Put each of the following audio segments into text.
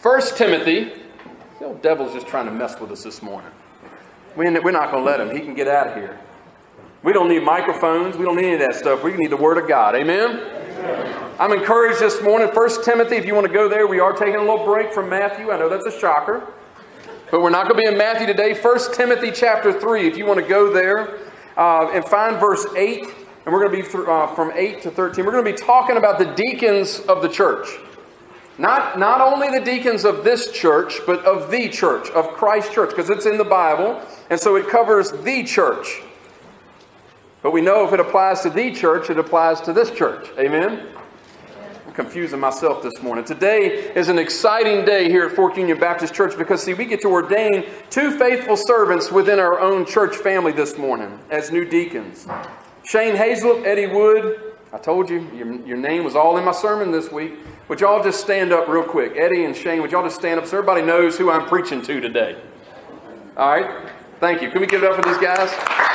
1 Timothy. The old devil's just trying to mess with us this morning. We're not going to let him. He can get out of here. We don't need microphones. We don't need any of that stuff. We need the Word of God. Amen? Amen. I'm encouraged this morning. 1 Timothy, if you want to go there, we are taking a little break from Matthew. I know that's a shocker. But we're not going to be in Matthew today. 1 Timothy chapter 3, if you want to go there and find verse 8. And we're going to be from 8 to 13. We're going to be talking about the deacons of the church. Not only the deacons of this church, but of the church, of Christ's church, because it's in the Bible. And so it covers the church. But we know if it applies to the church, it applies to this church. Amen? I'm confusing myself this morning. Today is an exciting day here at Fork Union Baptist Church because, see, we get to ordain 2 faithful servants within our own church family this morning as new deacons. Shane Hazlett, Eddie Wood. I told you, your name was all in my sermon this week. Would y'all just stand up real quick? Eddie and Shane, would y'all just stand up so everybody knows who I'm preaching to today? All right? Thank you. Can we give it up for these guys?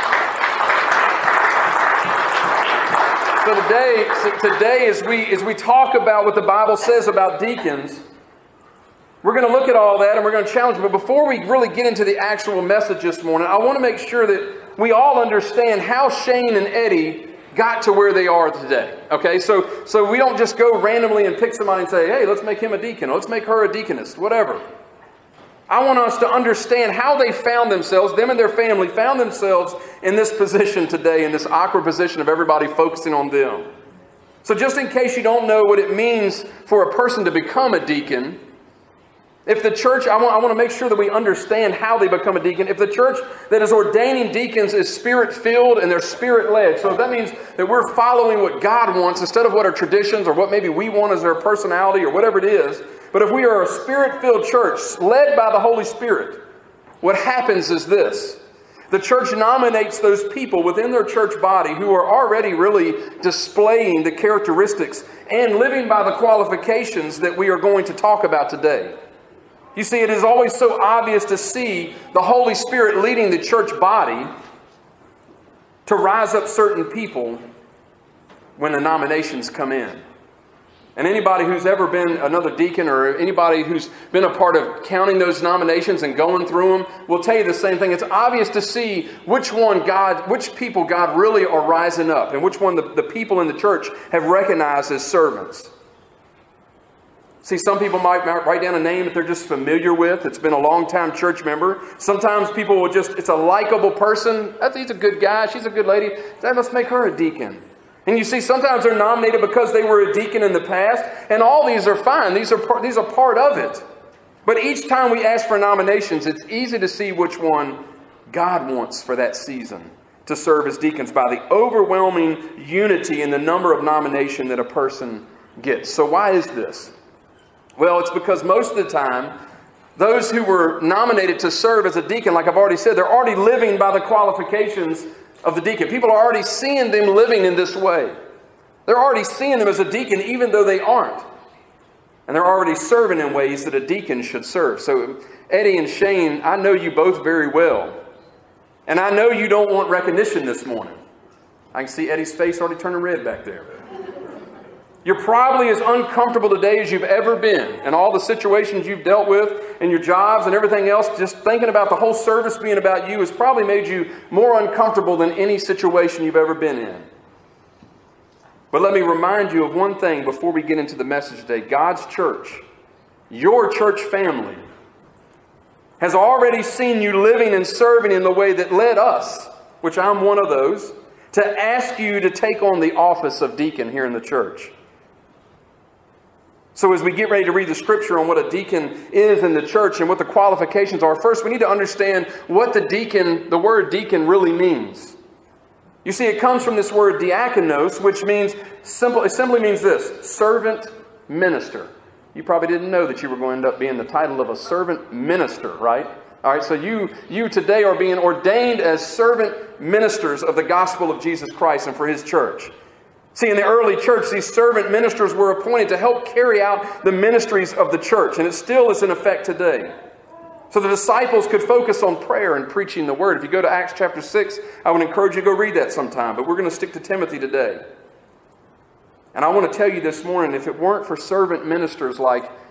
So today as we talk about what the Bible says about deacons, we're going to look at all that and we're going to challenge them. But before we really get into the actual message this morning, I want to make sure that we all understand how Shane and Eddie got to where they are today. Okay, so we don't just go randomly and pick somebody and say, hey, let's make him a deacon, or let's make her a deaconess, whatever. I want us to understand how they found themselves, them and their family found themselves in this position today, in this awkward position of everybody focusing on them. So just in case you don't know what it means for a person to become a deacon, if the church, I want to make sure that we understand how they become a deacon. If the church that is ordaining deacons is Spirit-filled and they're Spirit-led, so that means that we're following what God wants instead of what our traditions or what maybe we want as our personality or whatever it is. But if we are a Spirit-filled church led by the Holy Spirit, what happens is this. The church nominates those people within their church body who are already really displaying the characteristics and living by the qualifications that we are going to talk about today. You see, it is always so obvious to see the Holy Spirit leading the church body to rise up certain people when the nominations come in. And anybody who's ever been another deacon or anybody who's been a part of counting those nominations and going through them will tell you the same thing. It's obvious to see which people God really are rising up and which one the people in the church have recognized as servants. See, some people might write down a name that they're just familiar with. It's been a long-time church member. Sometimes people will it's a likable person. He's a good guy. She's a good lady. Let's make her a deacon. And you see, sometimes they're nominated because they were a deacon in the past. And all these are fine. These are part of it. But each time we ask for nominations, it's easy to see which one God wants for that season to serve as deacons by the overwhelming unity in the number of nomination that a person gets. So why is this? Well, it's because most of the time, those who were nominated to serve as a deacon, like I've already said, they're already living by the qualifications of the deacon. People are already seeing them living in this way. They're already seeing them as a deacon even though they aren't. And they're already serving in ways that a deacon should serve. So Eddie and Shane, I know you both very well. And I know you don't want recognition this morning. I can see Eddie's face already turning red back there. You're probably as uncomfortable today as you've ever been. And all the situations you've dealt with and your jobs and everything else, just thinking about the whole service being about you has probably made you more uncomfortable than any situation you've ever been in. But let me remind you of one thing before we get into the message today. God's church, your church family, has already seen you living and serving in the way that led us, which I'm one of those, to ask you to take on the office of deacon here in the church. So as we get ready to read the scripture on what a deacon is in the church and what the qualifications are, first we need to understand what the word deacon really means. You see, it comes from this word diakonos, which means it simply means this: servant minister. You probably didn't know that you were going to end up being the title of a servant minister, right? All right, so you today are being ordained as servant ministers of the gospel of Jesus Christ and for His church. See, in the early church, these servant ministers were appointed to help carry out the ministries of the church, and it still is in effect today. So the disciples could focus on prayer and preaching the word. If you go to Acts chapter 6, I would encourage you to go read that sometime, but we're going to stick to Timothy today. And I want to tell you this morning, if it weren't for servant ministers like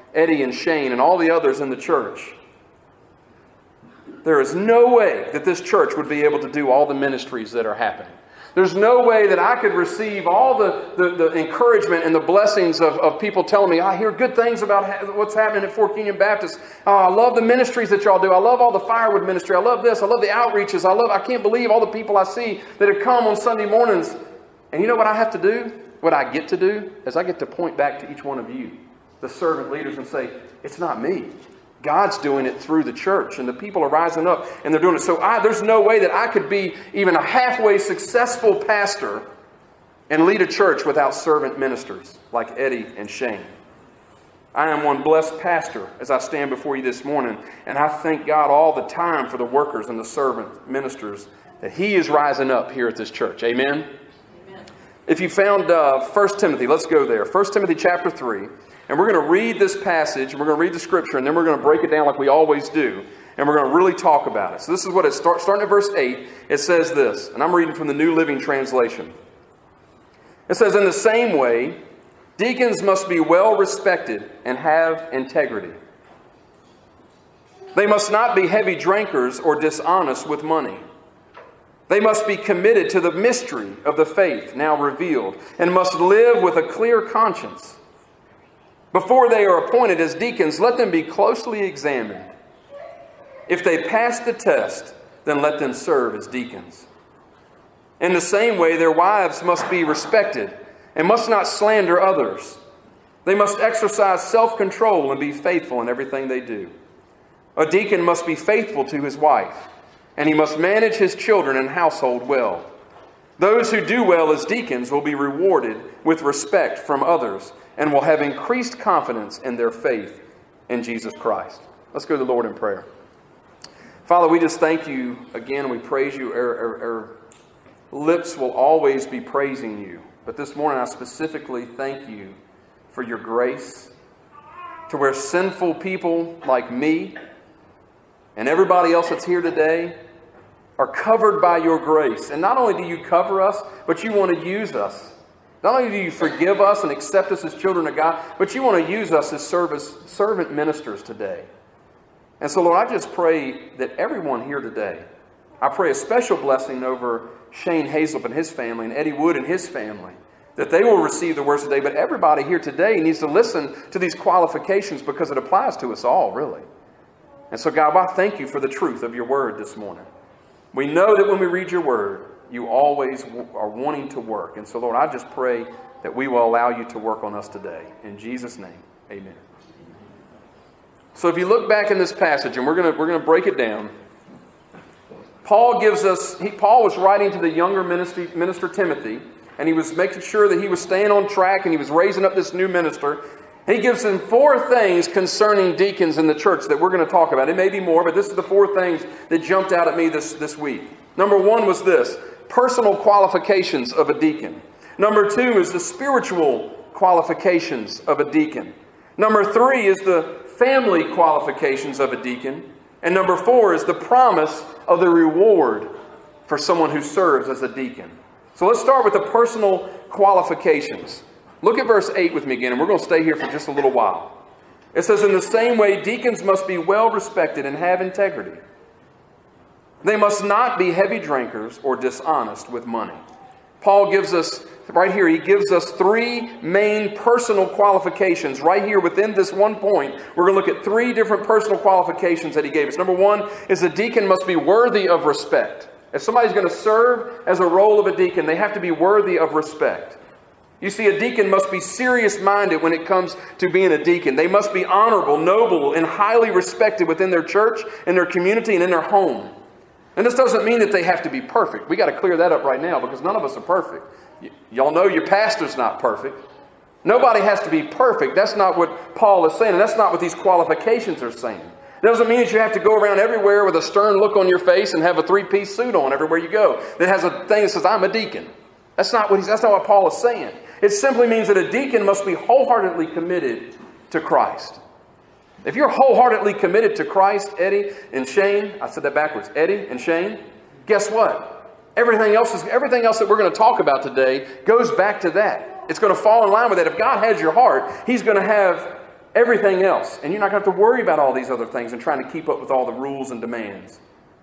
Eddie and Shane and all the others in the church, there is no way that this church would be able to do all the ministries that are happening. There's no way that I could receive all the encouragement and the blessings of people telling me, I hear good things about what's happening at Fork Union Baptist. Oh, I love the ministries that y'all do. I love all the firewood ministry. I love this. I love the outreaches. I can't believe all the people I see that have come on Sunday mornings. And you know what I have to do? What I get to do is I get to point back to each one of you, the servant leaders, and say, it's not me. God's doing it through the church, and the people are rising up, and they're doing it. So there's no way that I could be even a halfway successful pastor and lead a church without servant ministers like Eddie and Shane. I am one blessed pastor as I stand before you this morning, and I thank God all the time for the workers and the servant ministers that He is rising up here at this church. Amen? Amen. If you found 1 Timothy, let's go there. 1 Timothy chapter 3. And we're going to read this passage, and we're going to read the scripture, and then we're going to break it down like we always do. And we're going to really talk about it. So this is what it starts. Starting at verse 8, it says this. And I'm reading from the New Living Translation. It says, in the same way, deacons must be well respected and have integrity. They must not be heavy drinkers or dishonest with money. They must be committed to the mystery of the faith now revealed, and must live with a clear conscience. Before they are appointed as deacons, let them be closely examined. If they pass the test, then let them serve as deacons. In the same way, their wives must be respected and must not slander others. They must exercise self-control and be faithful in everything they do. A deacon must be faithful to his wife, and he must manage his children and household well. Those who do well as deacons will be rewarded with respect from others and will have increased confidence in their faith in Jesus Christ. Let's go to the Lord in prayer. Father, we just thank you again. We praise you. Our lips will always be praising you. But this morning I specifically thank you for your grace to where sinful people like me and everybody else that's here today are covered by your grace. And not only do you cover us, but you want to use us. Not only do you forgive us and accept us as children of God, but you want to use us as servant ministers today. And so, Lord, I just pray that everyone here today, I pray a special blessing over Shane Hazelip and his family and Eddie Wood and his family, that they will receive the words today. But everybody here today needs to listen to these qualifications because it applies to us all, really. And so, God, I thank you for the truth of your word this morning. We know that when we read your word, you always are wanting to work. And so, Lord, I just pray that we will allow you to work on us today. In Jesus' name, amen. So if you look back in this passage, and we're going to break it down, Paul was writing to the younger minister Timothy, and he was making sure that he was staying on track, and he was raising up this new minister. He gives them 4 things concerning deacons in the church that we're going to talk about. It may be more, but this is the 4 things that jumped out at me this week. Number 1 was this: personal qualifications of a deacon. Number 2 is the spiritual qualifications of a deacon. Number 3 is the family qualifications of a deacon. And number 4 is the promise of the reward for someone who serves as a deacon. So let's start with the personal qualifications. Look at verse 8 with me again, and we're going to stay here for just a little while. It says, in the same way, deacons must be well respected and have integrity. They must not be heavy drinkers or dishonest with money. Paul gives us, right here, he gives us 3 main personal qualifications. Right here within this one point, we're going to look at 3 different personal qualifications that he gave us. Number 1 is a deacon must be worthy of respect. If somebody's going to serve as a role of a deacon, they have to be worthy of respect. You see, a deacon must be serious-minded when it comes to being a deacon. They must be honorable, noble, and highly respected within their church, in their community, and in their home. And this doesn't mean that they have to be perfect. We got to clear that up right now because none of us are perfect. Y'all know your pastor's not perfect. Nobody has to be perfect. That's not what Paul is saying, and that's not what these qualifications are saying. It doesn't mean that you have to go around everywhere with a stern look on your face and have a 3-piece suit on everywhere you go that has a thing that says, I'm a deacon. That's not what Paul is saying. It simply means that a deacon must be wholeheartedly committed to Christ. If you're wholeheartedly committed to Christ, Eddie and Shane, I said that backwards, Eddie and Shane, guess what? Everything else that we're going to talk about today goes back to that. It's going to fall in line with that. If God has your heart, He's going to have everything else. And you're not going to have to worry about all these other things and trying to keep up with all the rules and demands.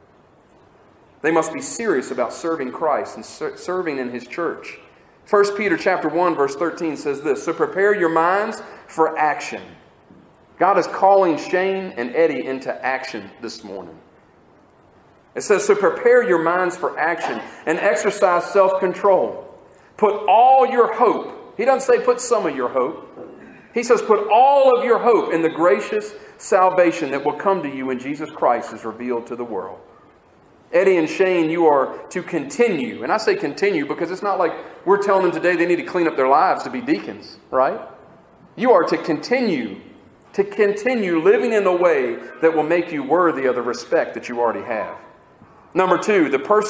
They must be serious about serving Christ and serving in His church. 1 Peter chapter 1, verse 13 says this, so prepare your minds for action. God is calling Shane and Eddie into action this morning. It says, so prepare your minds for action and exercise self-control. Put all your hope. He doesn't say put some of your hope. He says put all of your hope in the gracious salvation that will come to you when Jesus Christ is revealed to the world. Eddie and Shane, you are to continue. And I say continue because it's not like we're telling them today they need to clean up their lives to be deacons, right? You are to continue living in the way that will make you worthy of the respect that you already have. Number two,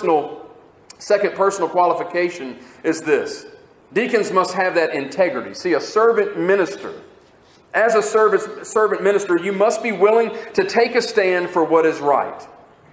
second personal qualification is this. Deacons must have that integrity. See, a servant minister, as a servant minister, you must be willing to take a stand for what is right.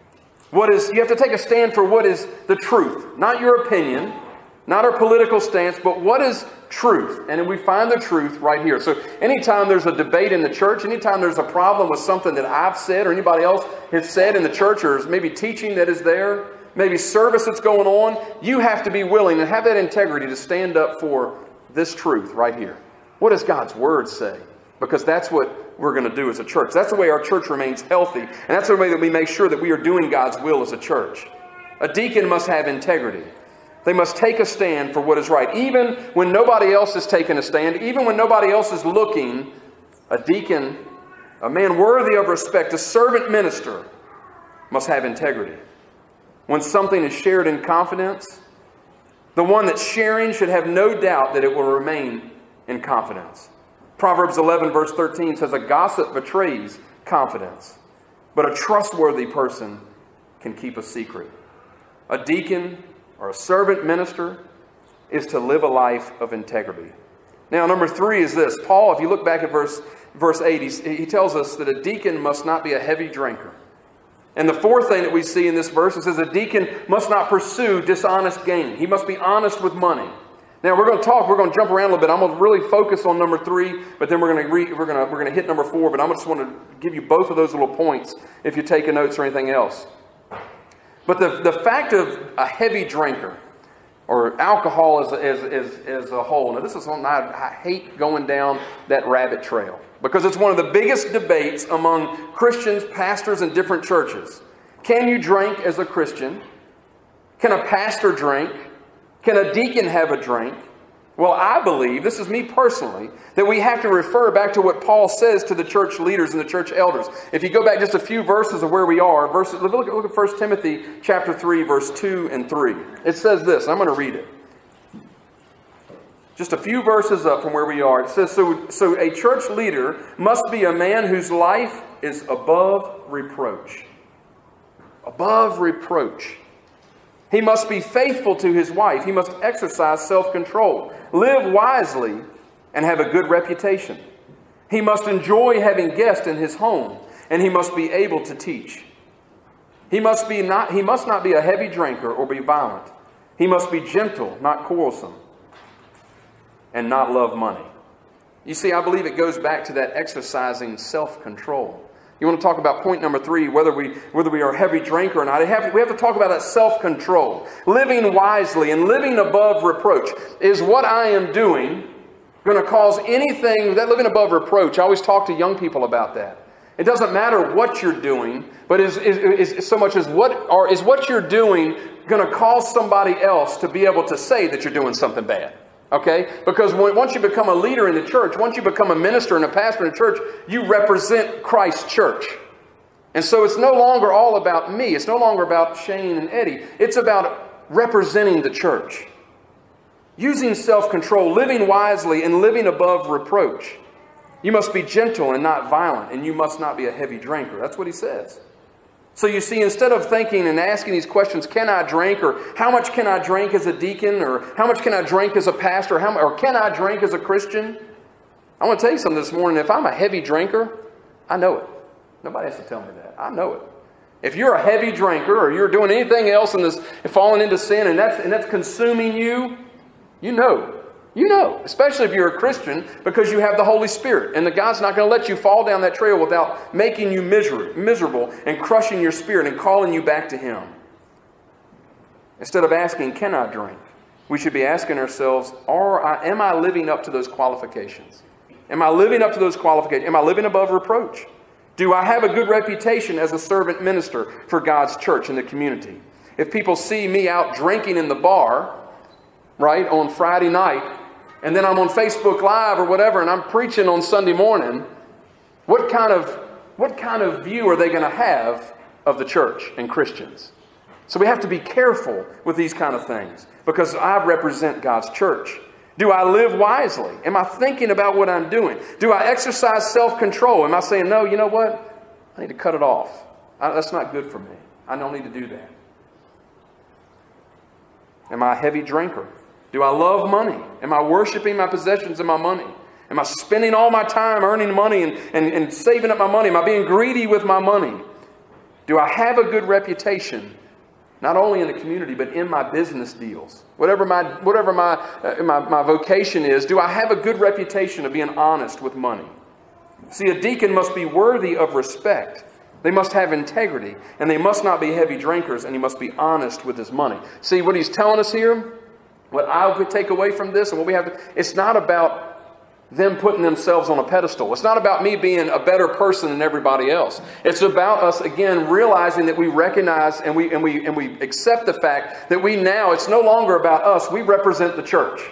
You have to take a stand for what is the truth. Not your opinion, not our political stance, but what is truth. And we find the truth right here. So anytime there's a debate in the church, anytime there's a problem with something that I've said or anybody else has said in the church, or maybe teaching that is there, maybe service that's going on, you have to be willing and have that integrity to stand up for this truth right here. What does God's Word say? Because that's what we're going to do as a church. That's the way our church remains healthy. And that's the way that we make sure that we are doing God's will as a church. A deacon must have integrity. They must take a stand for what is right. Even when nobody else is taking a stand, even when nobody else is looking, a deacon, a man worthy of respect, a servant minister, must have integrity. When something is shared in confidence, the one that's sharing should have no doubt that it will remain in confidence. Proverbs 11 verse 13 says, a gossip betrays confidence, but a trustworthy person can keep a secret. A deacon or a servant minister is to live a life of integrity. Now, number three is this. Paul, if you look back at verse 8, he tells us that a deacon must not be a heavy drinker. And the fourth thing that we see in this verse, it says a deacon must not pursue dishonest gain. He must be honest with money. Now we're going to jump around a little bit. I'm going to really focus on number three, but then we're going to hit number four. But I just want to give you both of those little points if you're taking notes or anything else. But the fact of a heavy drinker or alcohol as a whole. Now this is something I hate going down that rabbit trail because it's one of the biggest debates among Christians, pastors, and different churches. Can you drink as a Christian? Can a pastor drink? Can a deacon have a drink? Well, I believe, this is me personally, that we have to refer back to what Paul says to the church leaders and the church elders. If you go back just a few verses of where we are, look at 1 Timothy chapter 3, verse 2 and 3. It says this, I'm going to read it. Just a few verses up from where we are. It says, so a church leader must be a man whose life is above reproach. Above reproach. He must be faithful to his wife. He must exercise self-control, live wisely, and have a good reputation. He must enjoy having guests in his home, and he must be able to teach. He must not be a heavy drinker or be violent. He must be gentle, not quarrelsome, and not love money. You see, I believe it goes back to that exercising self-control. You want to talk about point number three, whether we are a heavy drinker or not. We have to talk about that self-control. Living wisely and living above reproach. Is what I am doing going to cause anything, that living above reproach, I always talk to young people about that. It doesn't matter what you're doing, but is so much as what you're doing going to cause somebody else to be able to say that you're doing something bad. Okay? Because once you become a leader in the church, once you become a minister and a pastor in the church, you represent Christ's church. And so it's no longer all about me. It's no longer about Shane and Eddie. It's about representing the church. Using self-control, living wisely, and living above reproach. You must be gentle and not violent, and you must not be a heavy drinker. That's what he says. So you see, instead of thinking and asking these questions, can I drink, or how much can I drink as a deacon, or how much can I drink as a pastor, or can I drink as a Christian? I want to tell you something this morning. If I'm a heavy drinker, I know it. Nobody has to tell me that. I know it. If you're a heavy drinker, or you're doing anything else in this, falling into sin, and that's consuming you, you know You know, especially if you're a Christian, because you have the Holy Spirit. And God's not going to let you fall down that trail without making you miserable and crushing your spirit and calling you back to Him. Instead of asking, can I drink? We should be asking ourselves, am I living up to those qualifications? Am I living up to those qualifications? Am I living above reproach? Do I have a good reputation as a servant minister for God's church in the community? If people see me out drinking in the bar, right, on Friday night, and then I'm on Facebook Live or whatever, and I'm preaching on Sunday morning, what kind of view are they going to have of the church and Christians? So we have to be careful with these kind of things, because I represent God's church. Do I live wisely? Am I thinking about what I'm doing? Do I exercise self-control? Am I saying, no, you know what? I need to cut it off. That's not good for me. I don't need to do that. Am I a heavy drinker? Do I love money? Am I worshiping my possessions and my money? Am I spending all my time earning money and saving up my money? Am I being greedy with my money? Do I have a good reputation, not only in the community, but in my business deals? Whatever my vocation is, do I have a good reputation of being honest with money? See, a deacon must be worthy of respect. They must have integrity, and they must not be heavy drinkers, and he must be honest with his money. See, what he's telling us here, what I would take away from this, and what we have to, it's not about them putting themselves on a pedestal. It's not about me being a better person than everybody else. It's about us, again, realizing that we recognize and we accept the fact that it's no longer about us. We represent the church.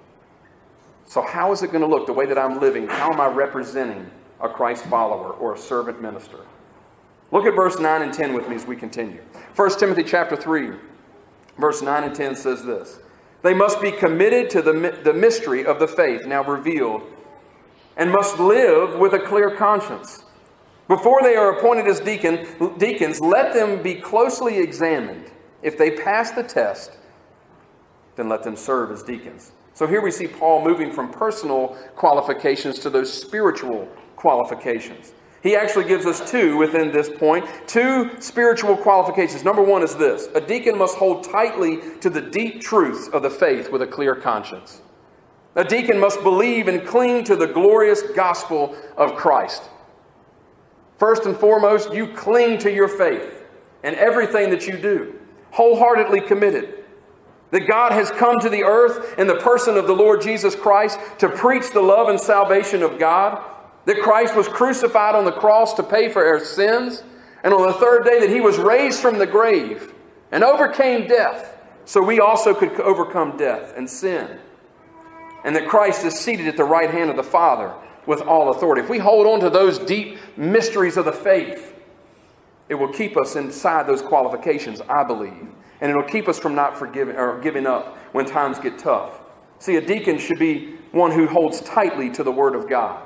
So how is it going to look, the way that I'm living? How am I representing a Christ follower or a servant minister? Look at verse 9 and 10 with me as we continue. 1 Timothy chapter 3, verse 9 and 10 says this: they must be committed to the mystery of the faith now revealed, and must live with a clear conscience. Before they are appointed as deacons, let them be closely examined. If they pass the test, then let them serve as deacons. So here we see Paul moving from personal qualifications to those spiritual qualifications. He actually gives us two within this point, two spiritual qualifications. Number one is this: a deacon must hold tightly to the deep truths of the faith with a clear conscience. A deacon must believe and cling to the glorious gospel of Christ. First and foremost, you cling to your faith and everything that you do, wholeheartedly committed. That God has come to the earth in the person of the Lord Jesus Christ to preach the love and salvation of God. That Christ was crucified on the cross to pay for our sins. And on the third day that He was raised from the grave and overcame death, so we also could overcome death and sin. And that Christ is seated at the right hand of the Father with all authority. If we hold on to those deep mysteries of the faith, it will keep us inside those qualifications, I believe. And it will keep us from not forgiving or giving up when times get tough. See, a deacon should be one who holds tightly to the Word of God.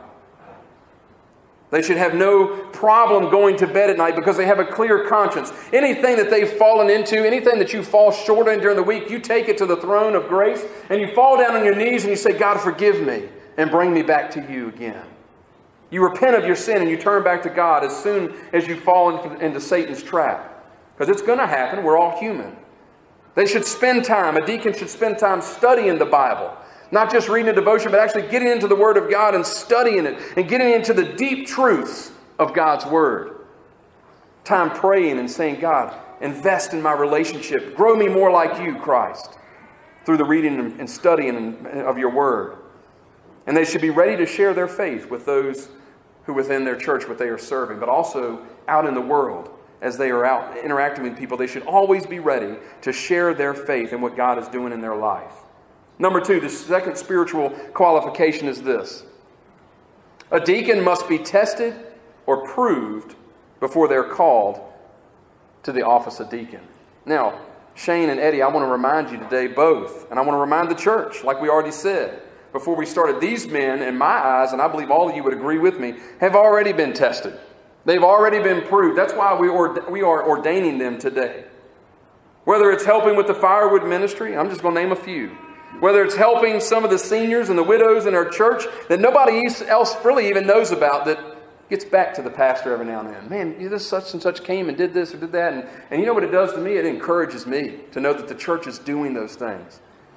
They should have no problem going to bed at night because they have a clear conscience. Anything that they've fallen into, anything that you fall short in during the week, you take it to the throne of grace and you fall down on your knees and you say, God, forgive me and bring me back to you again. You repent of your sin and you turn back to God as soon as you fall into Satan's trap. Because it's going to happen. We're all human. They should spend time, a deacon should spend time studying the Bible. Not just reading a devotion, but actually getting into the Word of God and studying it and getting into the deep truths of God's Word. Time praying and saying, God, invest in my relationship. Grow me more like you, Christ, through the reading and studying of your Word. And they should be ready to share their faith with those who within their church, what they are serving, but also out in the world as they are out interacting with people. They should always be ready to share their faith in what God is doing in their life. Number two, the second spiritual qualification is this: a deacon must be tested or proved before they're called to the office of deacon. Now, Shane and Eddie, I want to remind you today both, and I want to remind the church, like we already said before we started, these men, in my eyes, and I believe all of you would agree with me, have already been tested. They've already been proved. That's why we are ordaining them today. Whether it's helping with the firewood ministry, I'm just going to name a few. Whether it's helping some of the seniors and the widows in our church that nobody else really even knows about, that gets back to the pastor every now and then. Man, this such and such came and did this or did that. And you know what it does to me? It encourages me to know that the church is doing those things.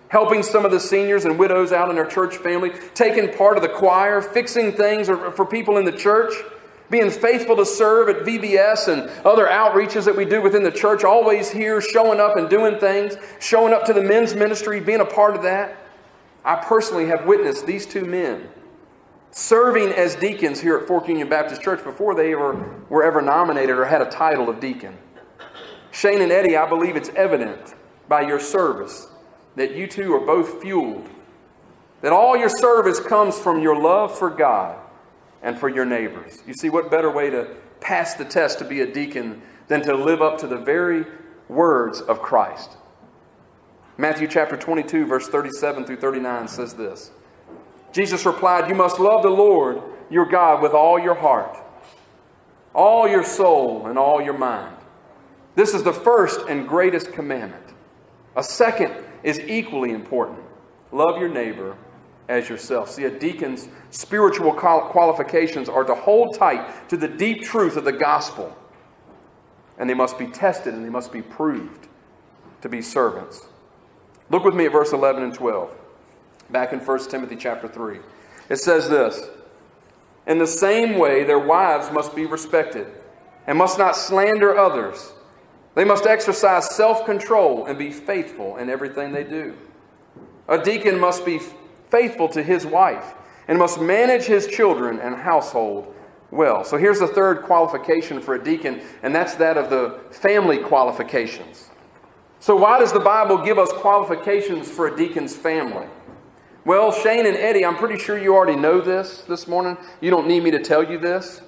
helping some of the seniors and widows out in our church family, taking part of the choir, fixing things for people in the church, being faithful to serve at VBS and other outreaches that we do within the church, always here, showing up and doing things, showing up to the men's ministry, being a part of that. I personally have witnessed these two men serving as deacons here at Fork Union Baptist Church before they were ever nominated or had a title of deacon. Shane and Eddie, I believe it's evident by your service that you two are both fueled, that all your service comes from your love for God and for your neighbors. You see, what better way to pass the test to be a deacon than to live up to the very words of Christ? Matthew chapter 22, verse 37 through 39 says this. Jesus replied, "You must love the Lord your God with all your heart, all your soul, and all your mind. This is the first and greatest commandment. A second is equally important. Love your neighbor as yourself." See, a deacon's spiritual qualifications are to hold tight to the deep truth of the gospel. And they must be tested and they must be proved to be servants. Look with me at verse 11 and 12. Back in 1 Timothy chapter 3. It says this, "In the same way, their wives must be respected and must not slander others. They must exercise self-control and be faithful in everything they do. A deacon must be faithful to his wife and must manage his children and household well." So here's the third qualification for a deacon, and that's that of the family qualifications. So why does the Bible give us qualifications for a deacon's family? Well, Shane and Eddie, I'm pretty sure you already know this morning. You don't need me to tell you this.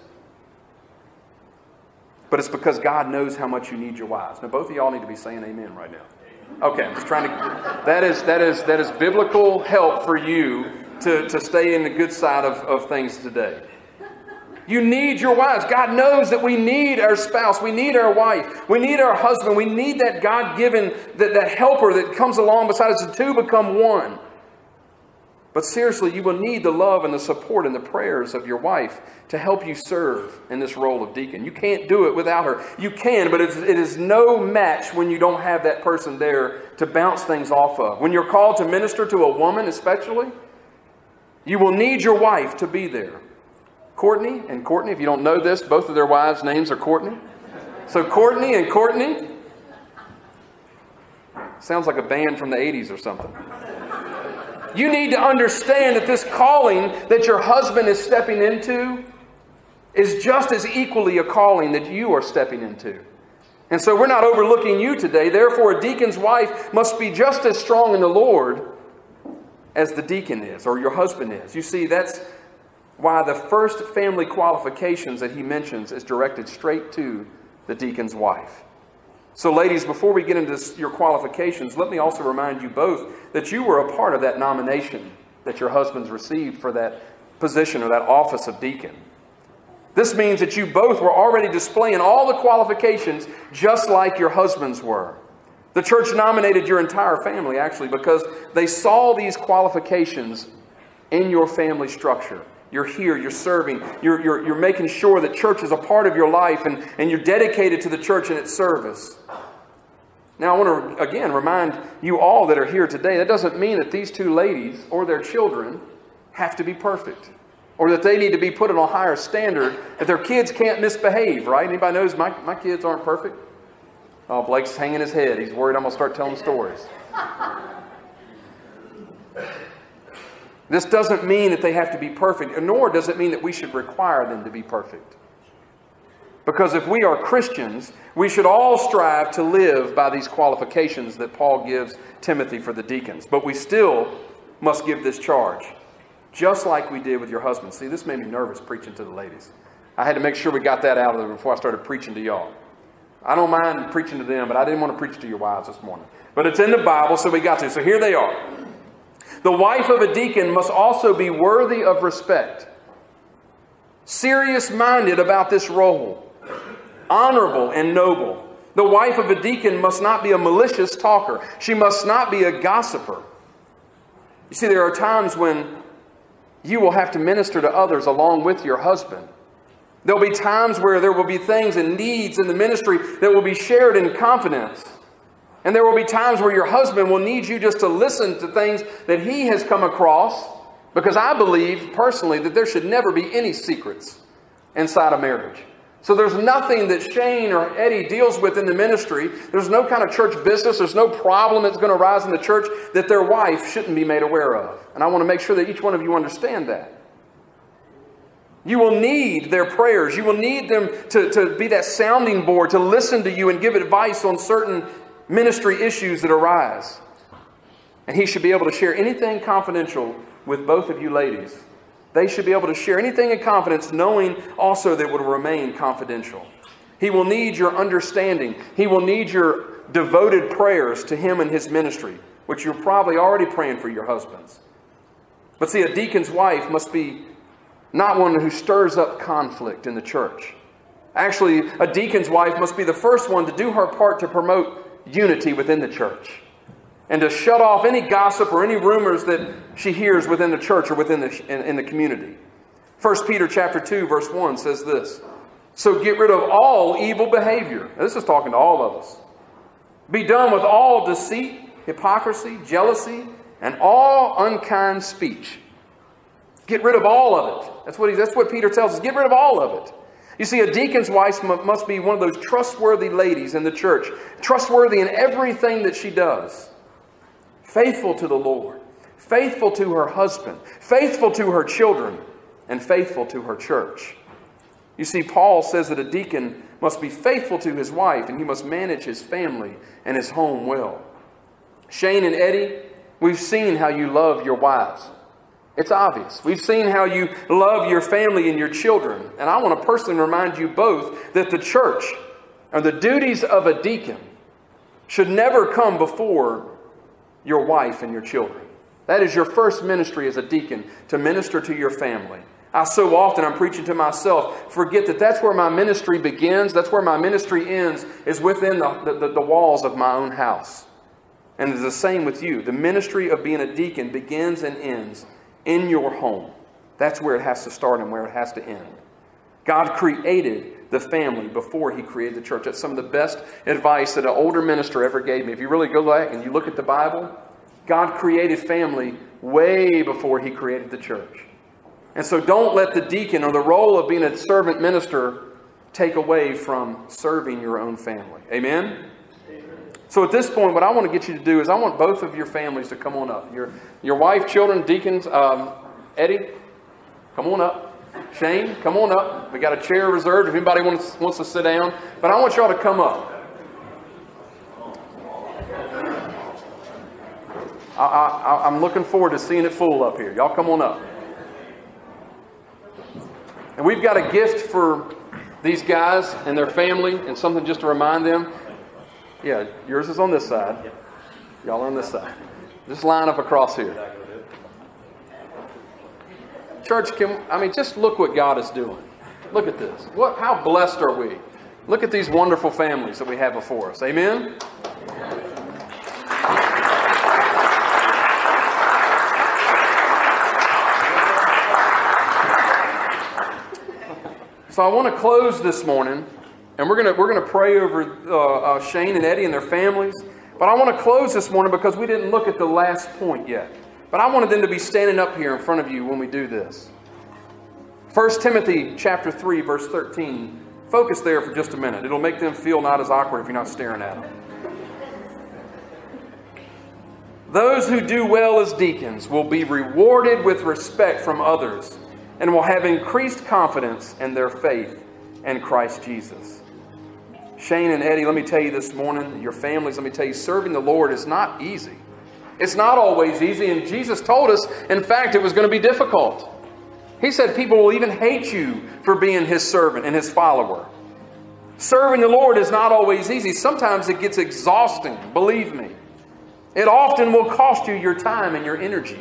But it's because God knows how much you need your wives. Now, both of y'all need to be saying amen right now. Okay, I'm just trying to... That is biblical help for you to stay in the good side of things today. You need your wives. God knows that we need our spouse. We need our wife. We need our husband. We need that God-given, that helper that comes along beside us. The two become one. But seriously, you will need the love and the support and the prayers of your wife to help you serve in this role of deacon. You can't do it without her. You can, but it is no match when you don't have that person there to bounce things off of. When you're called to minister to a woman especially, you will need your wife to be there. Courtney and Courtney, if you don't know this, both of their wives' names are Courtney. So Courtney and Courtney, sounds like a band from the 80s or something. You need to understand that this calling that your husband is stepping into is just as equally a calling that you are stepping into. And so we're not overlooking you today. Therefore, a deacon's wife must be just as strong in the Lord as the deacon is, or your husband is. You see, that's why the first family qualifications that he mentions is directed straight to the deacon's wife. So ladies, before we get into your qualifications, let me also remind you both that you were a part of that nomination that your husbands received for that position or that office of deacon. This means that you both were already displaying all the qualifications just like your husbands were. The church nominated your entire family actually because they saw these qualifications in your family structure. You're here, you're serving, you're making sure that church is a part of your life and you're dedicated to the church and its service. Now I want to again remind you all that are here today, that doesn't mean that these two ladies or their children have to be perfect. Or that they need to be put on a higher standard, that their kids can't misbehave, right? Anybody knows my kids aren't perfect? Oh, Blake's hanging his head. He's worried I'm going to start telling stories. This doesn't mean that they have to be perfect, nor does it mean that we should require them to be perfect. Because if we are Christians, we should all strive to live by these qualifications that Paul gives Timothy for the deacons. But we still must give this charge, just like we did with your husband. See, this made me nervous preaching to the ladies. I had to make sure we got that out of there before I started preaching to y'all. I don't mind preaching to them, but I didn't want to preach to your wives this morning. But it's in the Bible, so we got to. So here they are. The wife of a deacon must also be worthy of respect, serious-minded about this role, honorable and noble. The wife of a deacon must not be a malicious talker. She must not be a gossiper. You see, there are times when you will have to minister to others along with your husband. There'll be times where there will be things and needs in the ministry that will be shared in confidence. And there will be times where your husband will need you just to listen to things that he has come across, because I believe personally that there should never be any secrets inside a marriage. So there's nothing that Shane or Eddie deals with in the ministry. There's no kind of church business. There's no problem that's going to arise in the church that their wife shouldn't be made aware of. And I want to make sure that each one of you understand that. You will need their prayers. You will need them to be that sounding board, to listen to you and give advice on certain ministry issues that arise. And he should be able to share anything confidential with both of you ladies. They should be able to share anything in confidence, knowing also that it will remain confidential. He will need your understanding. He will need your devoted prayers to him and his ministry, which you're probably already praying for your husbands. But see, a deacon's wife must be not one who stirs up conflict in the church. Actually, a deacon's wife must be the first one to do her part to promote unity within the church, and to shut off any gossip or any rumors that she hears within the church or within in the community. 1 Peter chapter 2, verse 1 says this: "So get rid of all evil behavior." Now, this is talking to all of us. "Be done with all deceit, hypocrisy, jealousy, and all unkind speech." Get rid of all of it. That's what Peter tells us. Get rid of all of it. You see, a deacon's wife must be one of those trustworthy ladies in the church. Trustworthy in everything that she does. Faithful to the Lord. Faithful to her husband. Faithful to her children. And faithful to her church. You see, Paul says that a deacon must be faithful to his wife, and he must manage his family and his home well. Shane and Eddie, we've seen how you love your wives. It's obvious. We've seen how you love your family and your children. And I want to personally remind you both that the church, or the duties of a deacon, should never come before your wife and your children. That is your first ministry as a deacon, to minister to your family. I so often, I'm preaching to myself, forget that that's where my ministry begins, that's where my ministry ends, is within the walls of my own house. And it's the same with you. The ministry of being a deacon begins and ends in your home. That's where it has to start and where it has to end. God created the family before He created the church. That's some of the best advice that an older minister ever gave me. If you really go back and you look at the Bible, God created family way before He created the church. And so don't let the deacon or the role of being a servant minister take away from serving your own family. Amen? So at this point, what I want to get you to do is I want both of your families to come on up. Your wife, children, deacons, Eddie, come on up. Shane, come on up. We got a chair reserved if anybody wants to sit down. But I want y'all to come up. I'm looking forward to seeing it full up here. Y'all come on up. And we've got a gift for these guys and their family and something just to remind them. Yeah, yours is on this side. Y'all are on this side. Just line up across here. Church, just look what God is doing. Look at this. How blessed are we? Look at these wonderful families that we have before us. Amen? So I want to close this morning, and we're going to pray over Shane and Eddie and their families. But I want to close this morning because we didn't look at the last point yet. But I wanted them to be standing up here in front of you when we do this. 1 Timothy chapter 3, verse 13. Focus there for just a minute. It'll make them feel not as awkward if you're not staring at them. Those who do well as deacons will be rewarded with respect from others and will have increased confidence in their faith in Christ Jesus. Shane and Eddie, let me tell you this morning, your families, let me tell you, serving the Lord is not easy. It's not always easy, and Jesus told us, in fact, it was going to be difficult. He said people will even hate you for being His servant and His follower. Serving the Lord is not always easy. Sometimes it gets exhausting, believe me. It often will cost you your time and your energy.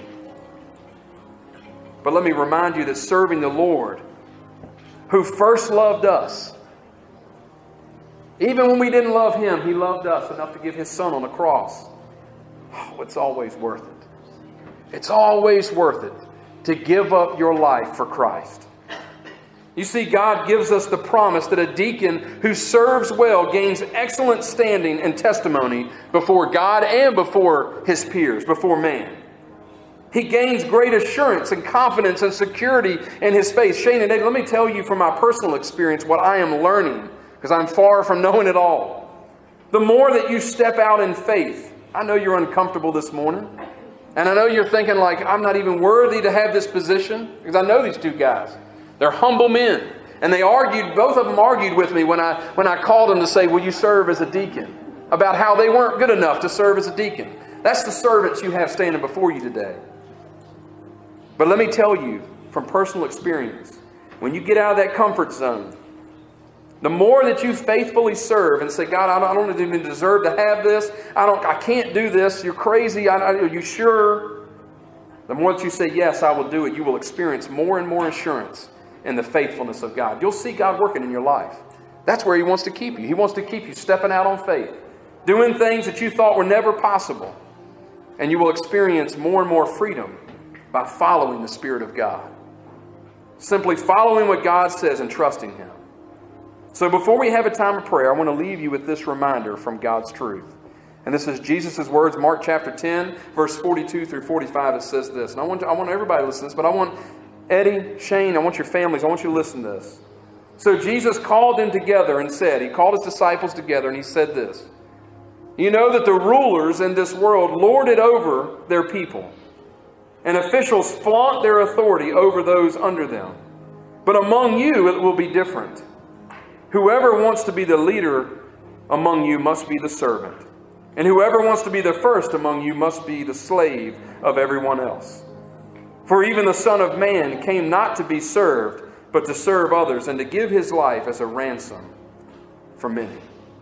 But let me remind you that serving the Lord, who first loved us, even when we didn't love Him, He loved us enough to give His Son on the cross. Oh, it's always worth it. It's always worth it to give up your life for Christ. You see, God gives us the promise that a deacon who serves well gains excellent standing and testimony before God and before his peers, before man. He gains great assurance and confidence and security in his faith. Shane and David, let me tell you from my personal experience what I am learning, because I'm far from knowing it all. The more that you step out in faith, I know you're uncomfortable this morning. And I know you're thinking like, I'm not even worthy to have this position. Because I know these two guys. They're humble men. And they argued, both of them argued with me when I called them to say, will you serve as a deacon? About how they weren't good enough to serve as a deacon. That's the servants you have standing before you today. But let me tell you from personal experience, when you get out of that comfort zone, the more that you faithfully serve and say, God, I don't even deserve to have this. I can't do this. You're crazy. Are you sure? The more that you say, yes, I will do it, you will experience more and more assurance in the faithfulness of God. You'll see God working in your life. That's where He wants to keep you. He wants to keep you stepping out on faith, doing things that you thought were never possible. And you will experience more and more freedom by following the Spirit of God. Simply following what God says and trusting Him. So before we have a time of prayer, I want to leave you with this reminder from God's truth. And this is Jesus' words, Mark chapter 10, verse 42 through 45. It says this. And I want everybody to listen to this, but I want Eddie, Shane, I want your families, I want you to listen to this. So Jesus called them together and said, He called His disciples together and He said this. You know that the rulers in this world lord it over their people, and officials flaunt their authority over those under them. But among you it will be different. Whoever wants to be the leader among you must be the servant. And whoever wants to be the first among you must be the slave of everyone else. For even the Son of Man came not to be served, but to serve others, and to give His life as a ransom for many.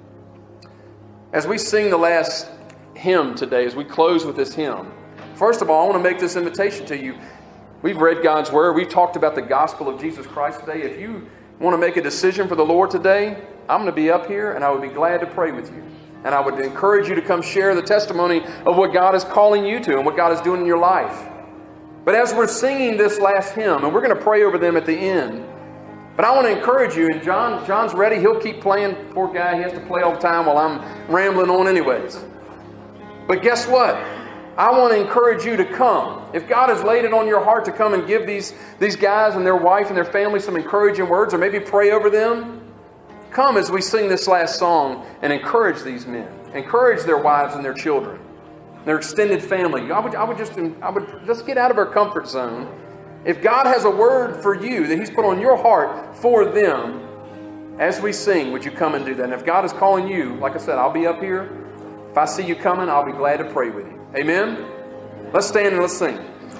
As we sing the last hymn today, as we close with this hymn, first of all, I want to make this invitation to you. We've read God's Word. We've talked about the gospel of Jesus Christ today. If you want to make a decision for the Lord today, I'm going to be up here and I would be glad to pray with you. And I would encourage you to come share the testimony of what God is calling you to and what God is doing in your life. But as we're singing this last hymn, and we're going to pray over them at the end, but I want to encourage you, and John's ready. He'll keep playing. Poor guy, he has to play all the time while I'm rambling on anyways. But guess what? I want to encourage you to come. If God has laid it on your heart to come and give these guys and their wife and their family some encouraging words, or maybe pray over them, come as we sing this last song and encourage these men. Encourage their wives and their children, their extended family. I would just get out of our comfort zone. If God has a word for you that He's put on your heart for them, as we sing, would you come and do that? And if God is calling you, like I said, I'll be up here. If I see you coming, I'll be glad to pray with you. Amen? Let's stand and let's sing.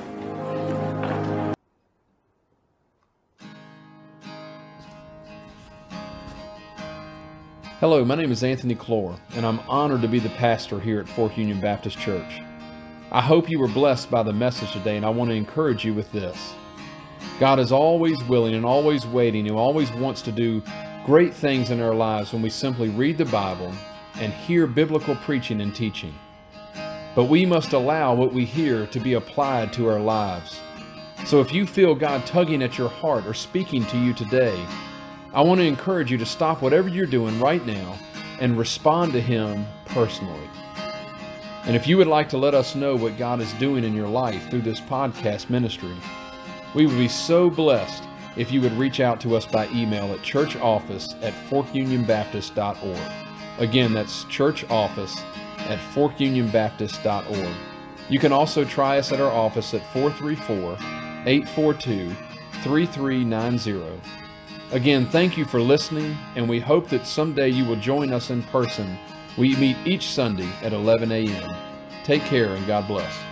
Hello, my name is Anthony Clore, and I'm honored to be the pastor here at Fork Union Baptist Church. I hope you were blessed by the message today, and I want to encourage you with this. God is always willing and always waiting, and always wants to do great things in our lives when we simply read the Bible and hear biblical preaching and teaching. But we must allow what we hear to be applied to our lives. So if you feel God tugging at your heart or speaking to you today, I want to encourage you to stop whatever you're doing right now and respond to Him personally. And if you would like to let us know what God is doing in your life through this podcast ministry, we would be so blessed if you would reach out to us by email at churchoffice@forkunionbaptist.org. Again, that's churchoffice@forkunionbaptist.org. You can also try us at our office at 434-842-3390. Again, thank you for listening, and we hope that someday you will join us in person. We meet each Sunday at 11 a.m. Take care and God bless.